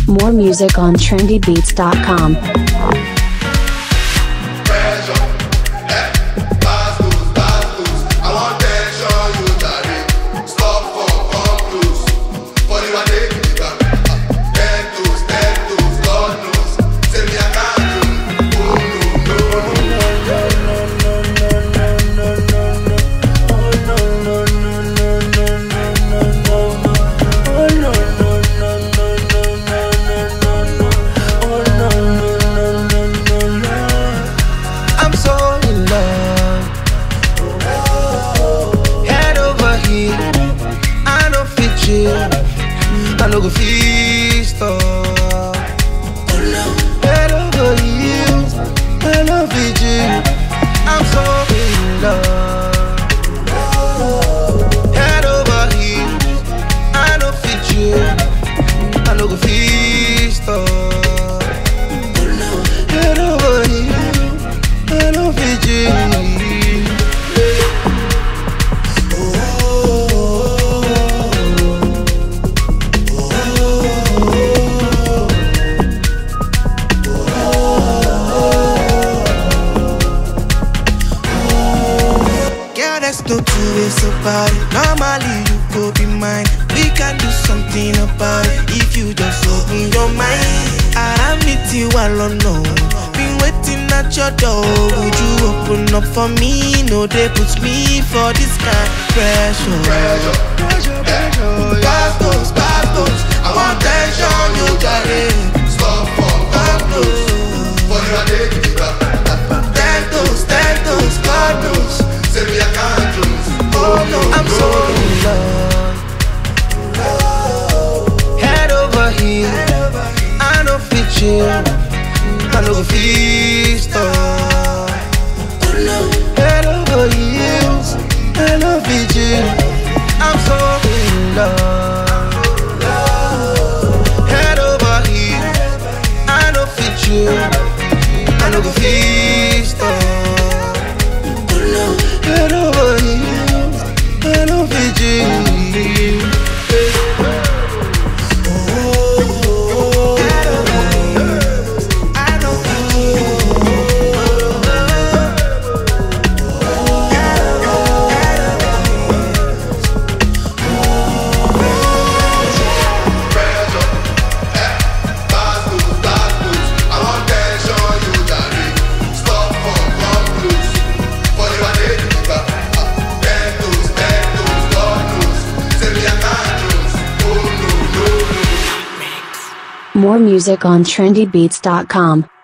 More music on trendybeats.com. I no go feast oh no. Head over heels, I love you. I'm so in love. Head over heels, I no fit you. I no go feast oh no. Head over heels, I no fit you. Let's do two-ways about it. Normally you go be mine. We can do something about it if you just open your mind. I meet you alone, no. Been waiting at your door. Would you open up for me? No, they put me for this kind of pressure. Pass those. I want tension, you got it. Stop for God knows. For you are taking it up. Stand those, God knows. Say me I can't lose. Oh no, I'm so in love. Head over heels, I no fit you. I no feast oh no. Head over heels, I no fit you. I'm so in love. Head over heels, I no fit you. I no feast oh. Head over heels, I no fit you. More music on trendybeats.com.